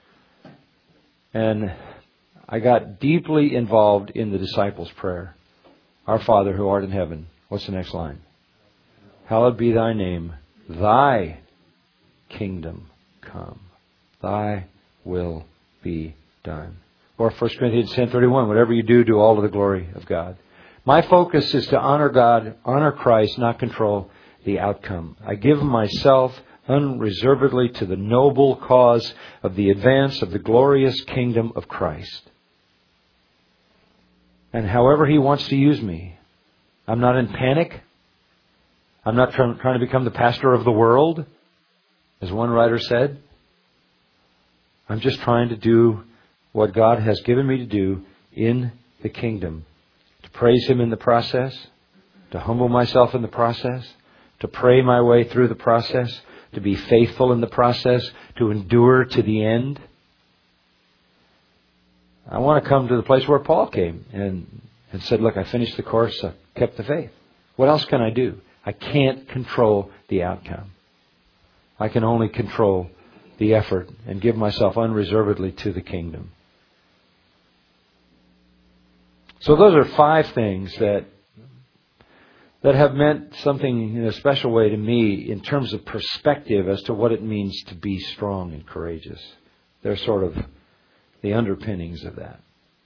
And I got deeply involved in the disciples' prayer. Our Father who art in heaven. What's the next line? Hallowed be Thy name. Thy kingdom come. Thy will be done. Or First Corinthians ten thirty-one. Whatever you do, do all to the glory of God. My focus is to honor God, honor Christ, not control the outcome. I give myself unreservedly to the noble cause of the advance of the glorious kingdom of Christ. And however He wants to use me, I'm not in panic. I'm not trying, trying to become the pastor of the world, as one writer said. I'm just trying to do what God has given me to do in the kingdom. To praise Him in the process, to humble myself in the process, to pray my way through the process, to be faithful in the process, to endure to the end. I want to come to the place where Paul came and, and said, look, I finished the course, I kept the faith. What else can I do? I can't control the outcome. I can only control the effort and give myself unreservedly to the kingdom. So those are five things that that have meant something in a special way to me in terms of perspective as to what it means to be strong and courageous. They're sort of the underpinnings of that.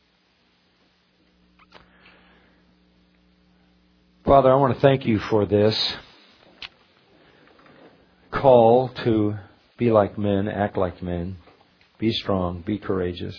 Father, I want to thank You for this call to be like men, act like men, be strong, be courageous.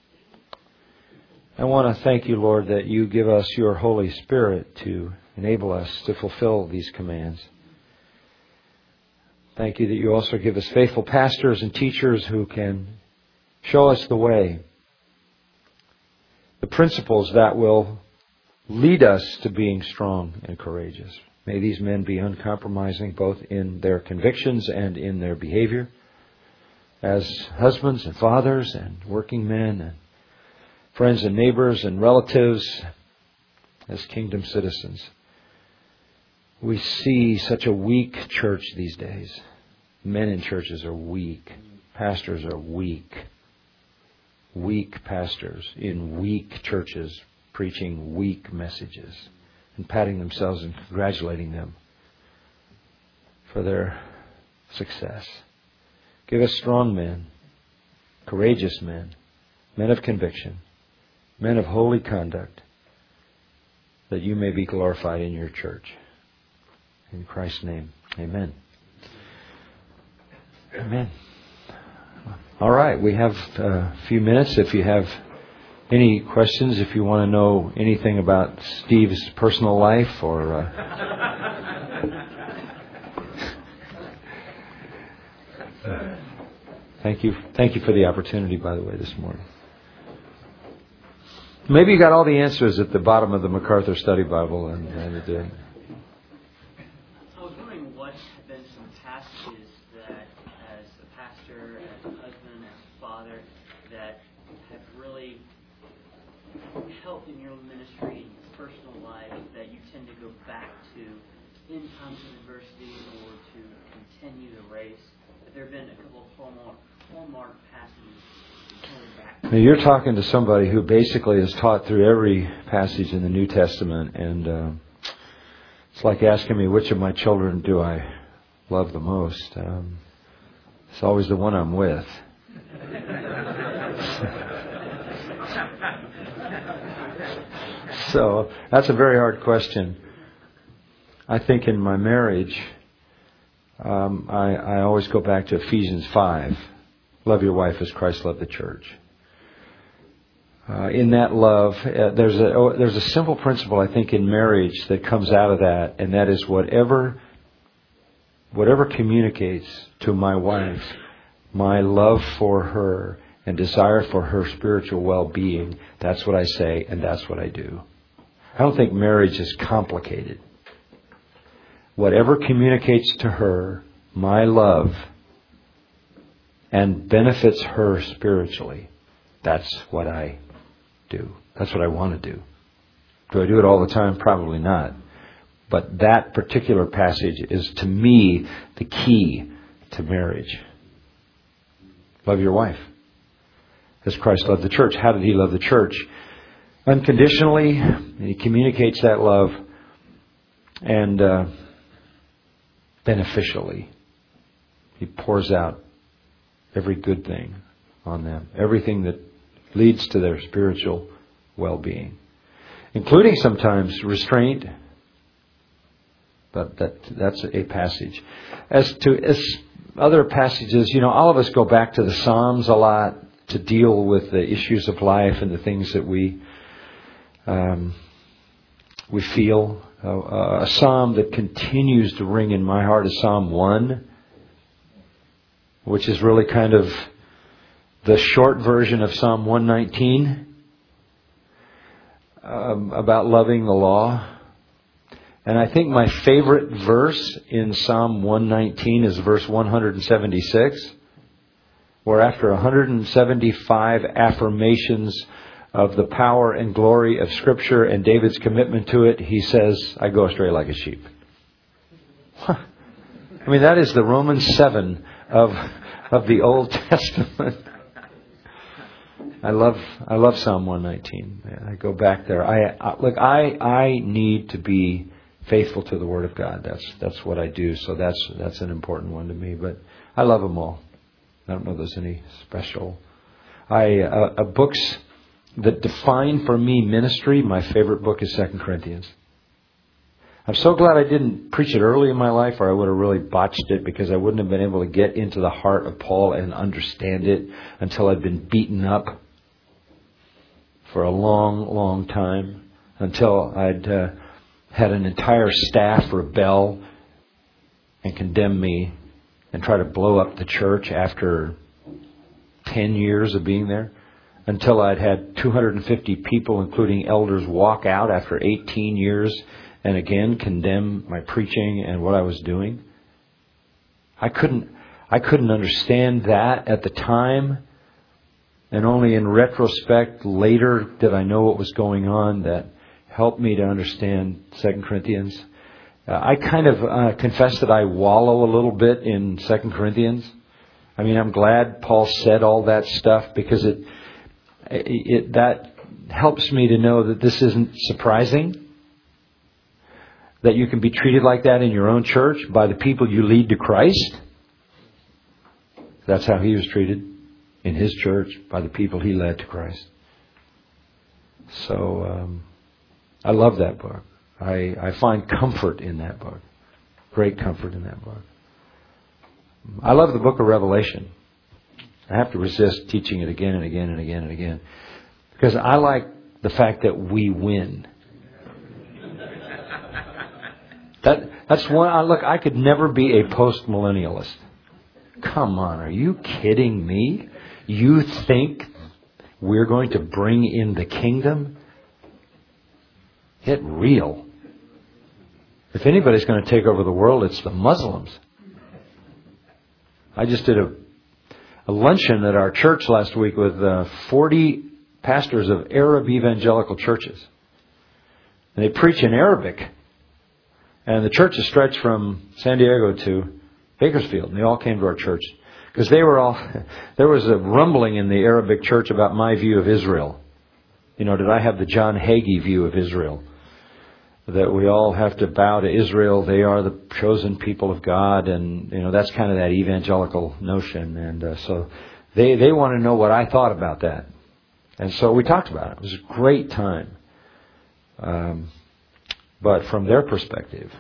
I want to thank You, Lord, that You give us Your Holy Spirit to enable us to fulfill these commands. Thank You that You also give us faithful pastors and teachers who can show us the way, the principles that will lead us to being strong and courageous. May these men be uncompromising both in their convictions and in their behavior as husbands and fathers and working men and friends and neighbors and relatives, as kingdom citizens. We see such a weak church these days. Men in churches are weak. Pastors are weak. Weak pastors in weak churches preaching weak messages and patting themselves and congratulating them for their success. Give us strong men, courageous men, men of conviction, men of holy conduct, that You may be glorified in Your church. In Christ's name, amen. Amen. All right, we have a few minutes. If you have any questions, if you want to know anything about Steve's personal life or... Uh, thank you. Thank you for the opportunity, by the way, this morning. Maybe you got all the answers at the bottom of the MacArthur Study Bible, and, and it did. I was wondering what have been some passages that, as a pastor, as a husband, as a father, that have really helped in your ministry and your personal life that you tend to go back to in times of adversity or to continue the race. Have there been a couple of hallmark, hallmark passages? Now you're talking to somebody who basically is taught through every passage in the New Testament, and uh, it's like asking me which of my children do I love the most. Um, it's always the one I'm with. So that's a very hard question. I think in my marriage, um, I, I always go back to Ephesians five. Love your wife as Christ loved the church. Uh, in that love, uh, there's a oh, there's a simple principle, I think, in marriage that comes out of that, and that is whatever whatever communicates to my wife my love for her and desire for her spiritual well-being, that's what I say and that's what I do. I don't think marriage is complicated. Whatever communicates to her my love and benefits her spiritually, that's what I do. That's what I want to do. Do I do it all the time? Probably not. But that particular passage is, to me, the key to marriage. Love your wife as Christ loved the church. How did He love the church? Unconditionally. He communicates that love, and uh, beneficially. He pours out every good thing on them. Everything that leads to their spiritual well-being. Including sometimes restraint. But that that's a passage. As to as other passages, you know, all of us go back to the Psalms a lot to deal with the issues of life and the things that we um, we feel. Uh, a psalm that continues to ring in my heart is Psalm one, which is really kind of the short version of Psalm one nineteen, um, about loving the law. And I think my favorite verse in Psalm one nineteen is verse one seventy-six, where after one hundred seventy-five affirmations of the power and glory of Scripture and David's commitment to it, he says, I go astray like a sheep. Huh. I mean, that is the Romans seven of of the Old Testament. I love I love Psalm one nineteen. I go back there. I, I look. I I need to be faithful to the Word of God. That's that's what I do. So that's that's an important one to me. But I love them all. I don't know if there's any special. I uh, uh, books that define for me ministry. My favorite book is Second Corinthians. I'm so glad I didn't preach it early in my life, or I would have really botched it, because I wouldn't have been able to get into the heart of Paul and understand it until I'd been beaten up for a long, long time, until I'd uh, had an entire staff rebel and condemn me and try to blow up the church after ten years of being there, until I'd had two hundred fifty people, including elders, walk out after eighteen years and again condemn my preaching and what I was doing. I couldn't I couldn't understand that at the time, and only in retrospect later did I know what was going on that helped me to understand Second Corinthians. Uh, I kind of uh, confess that I wallow a little bit in Second Corinthians. I mean, I'm glad Paul said all that stuff, because it, it, it that helps me to know that this isn't surprising. That you can be treated like that in your own church by the people you lead to Christ. That's how he was treated in his church, by the people he led to Christ. So um, I love that book. I, I find comfort in that book. Great comfort in that book. I love the book of Revelation. I have to resist teaching it again and again and again and again, because I like the fact that we win. That that's one. I, look, I could never be a post-millennialist. Come on, are you kidding me? You think we're going to bring in the kingdom? Get real. If anybody's going to take over the world, it's the Muslims. I just did a, a luncheon at our church last week with uh, forty pastors of Arab evangelical churches. And they preach in Arabic. And the church is stretched from San Diego to Bakersfield. And they all came to our church. Because they were all, there was a rumbling in the Arabic church about my view of Israel. You know, did I have the John Hagee view of Israel? That we all have to bow to Israel. They are the chosen people of God. And, you know, that's kind of that evangelical notion. And uh, so they, they want to know what I thought about that. And so we talked about it. It was a great time. Um, but from their perspective,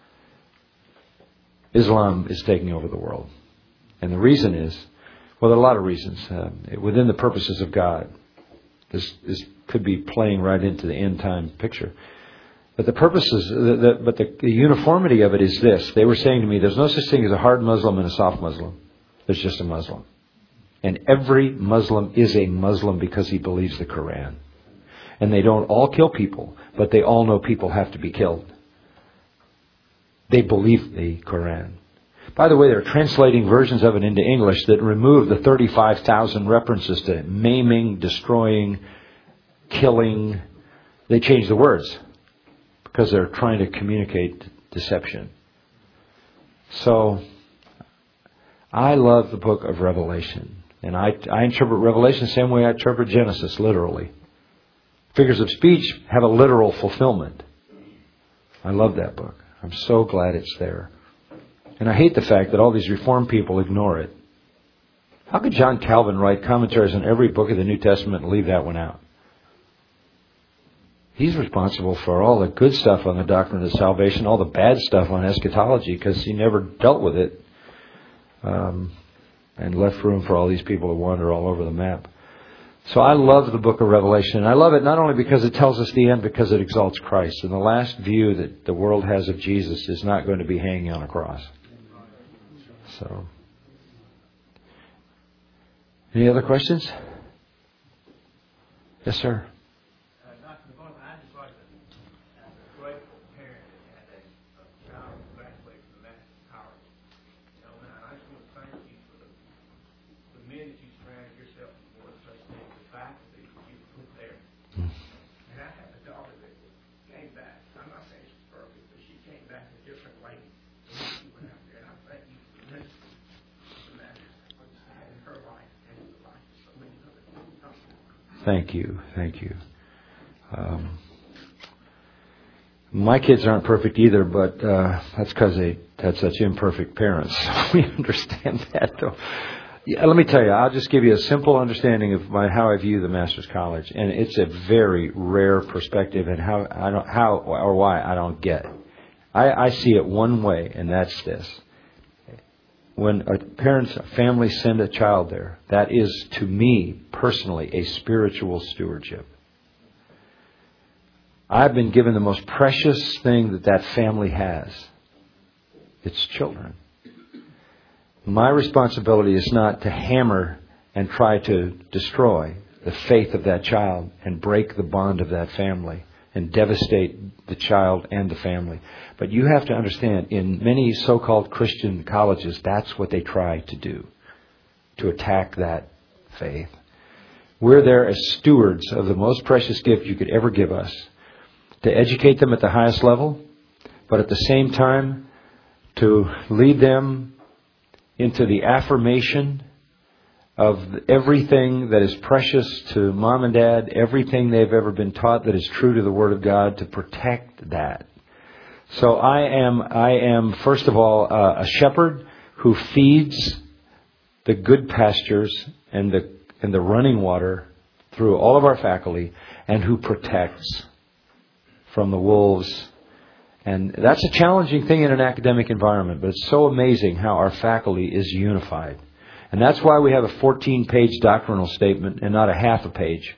Islam is taking over the world. And the reason is, well, there are a lot of reasons. Uh, within the purposes of God. This, this could be playing right into the end time picture. But the purposes, the, the, but the, the uniformity of it is this. They were saying to me, there's no such thing as a hard Muslim and a soft Muslim. There's just a Muslim. And every Muslim is a Muslim because he believes the Quran. And they don't all kill people, but they all know people have to be killed. They believe the Quran. By the way, they're translating versions of it into English that remove the thirty-five thousand references to maiming, destroying, killing. They change the words because they're trying to communicate deception. So, I love the book of Revelation. And I, I interpret Revelation the same way I interpret Genesis, literally. Figures of speech have a literal fulfillment. I love that book. I'm so glad it's there. And I hate the fact that all these Reformed people ignore it. How could John Calvin write commentaries on every book of the New Testament and leave that one out? He's responsible for all the good stuff on the doctrine of salvation, all the bad stuff on eschatology, because he never dealt with it um, and left room for all these people to wander all over the map. So I love the book of Revelation. And I love it not only because it tells us the end, because it exalts Christ. And the last view that the world has of Jesus is not going to be hanging on a cross. So, any other questions? Yes, sir. Thank you. Thank you. Um, my kids aren't perfect either, but uh, that's because they had such imperfect parents. We understand that, though. Yeah, let me tell you, I'll just give you a simple understanding of my, how I view the Master's College, and it's a very rare perspective, and how I don't how or why I don't get. I, I see it one way, and that's this: when a parents, a family send a child there, that is, to me personally, a spiritual stewardship. I've been given the most precious thing that that family has. It's children. My responsibility is not to hammer and try to destroy the faith of that child and break the bond of that family and devastate the child and the family. But you have to understand, in many so-called Christian colleges, that's what they try to do, to attack that faith. We're there as stewards of the most precious gift you could ever give us, to educate them at the highest level, but at the same time, to lead them into the affirmation of everything that is precious to mom and dad, everything they've ever been taught that is true to the Word of God, to protect that. So I am, I am first of all, uh, a shepherd who feeds the good pastures and the and the running water through all of our faculty, and who protects from the wolves. And that's a challenging thing in an academic environment, but it's so amazing how our faculty is unified. And that's why we have a fourteen-page doctrinal statement and not a half a page.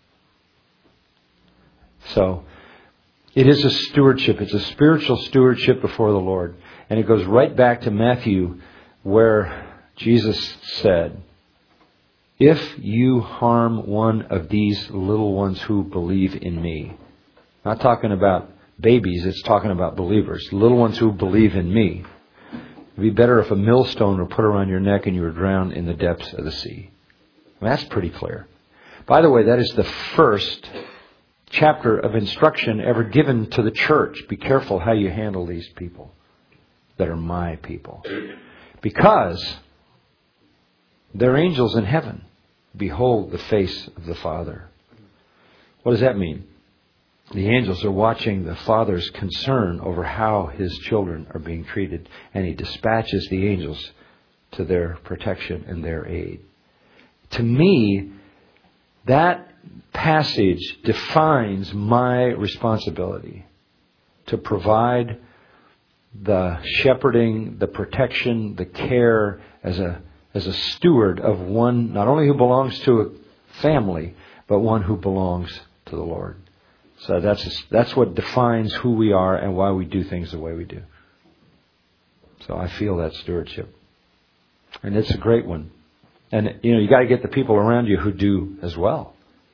So, it is a stewardship. It's a spiritual stewardship before the Lord. And it goes right back to Matthew, where Jesus said, "If you harm one of these little ones who believe in me," not talking about babies, it's talking about believers, little ones who believe in me, it'd be better if a millstone were put around your neck and you were drowned in the depths of the sea. I mean, that's pretty clear. By the way, that is the first chapter of instruction ever given to the church. Be careful how you handle these people that are my people, because they're angels in heaven. Behold the face of the Father. What does that mean? The angels are watching the Father's concern over how His children are being treated, and He dispatches the angels to their protection and their aid. To me, that passage defines my responsibility to provide the shepherding, the protection, the care as a as a steward of one not only who belongs to a family, but one who belongs to the Lord. So that's that's what defines who we are and why we do things the way we do. So I feel that stewardship. And it's a great one. And, you know, you got to get the people around you who do as well.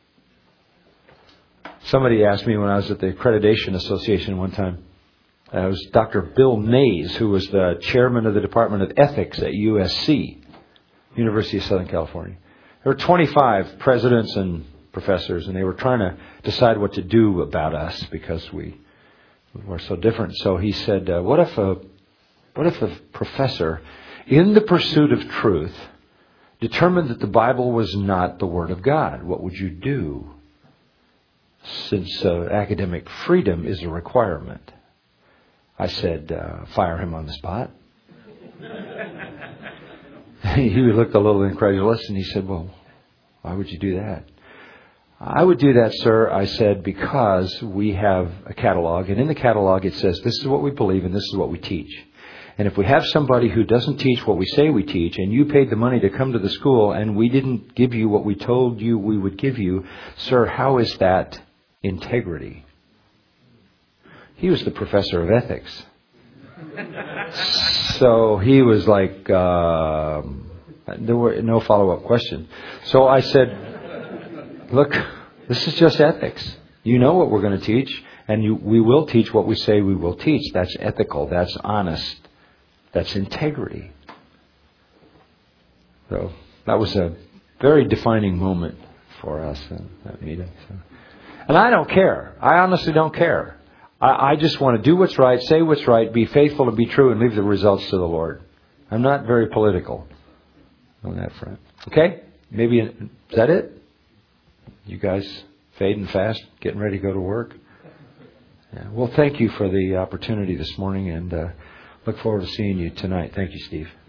Somebody asked me when I was at the Accreditation Association one time, uh, it was Doctor Bill Mays, who was the chairman of the Department of Ethics at U S C, University of Southern California. There were twenty-five presidents and professors, and they were trying to decide what to do about us because we were so different. So he said, uh, what if a what if a professor, in the pursuit of truth, determined that the Bible was not the Word of God? What would you do? Since uh, academic freedom is a requirement. I said, uh, fire him on the spot. He looked a little incredulous, and he said, well, why would you do that? I would do that, sir, I said, because we have a catalog, and in the catalog it says, this is what we believe and this is what we teach. And if we have somebody who doesn't teach what we say we teach, and you paid the money to come to the school and we didn't give you what we told you we would give you, sir, how is that integrity? He was the professor of ethics. So he was like, uh, there were no follow-up questions. So I said, look, this is just ethics. You know what we're going to teach, and you, we will teach what we say we will teach. That's ethical. That's honest. That's integrity. So that was a very defining moment for us in that meeting. So. And I don't care. I honestly don't care. I, I just want to do what's right, say what's right, be faithful and be true, and leave the results to the Lord. I'm not very political on that front. Okay? Maybe, is that it? You guys fading fast, getting ready to go to work? Yeah. Well, thank you for the opportunity this morning, and uh, look forward to seeing you tonight. Thank you, Steve.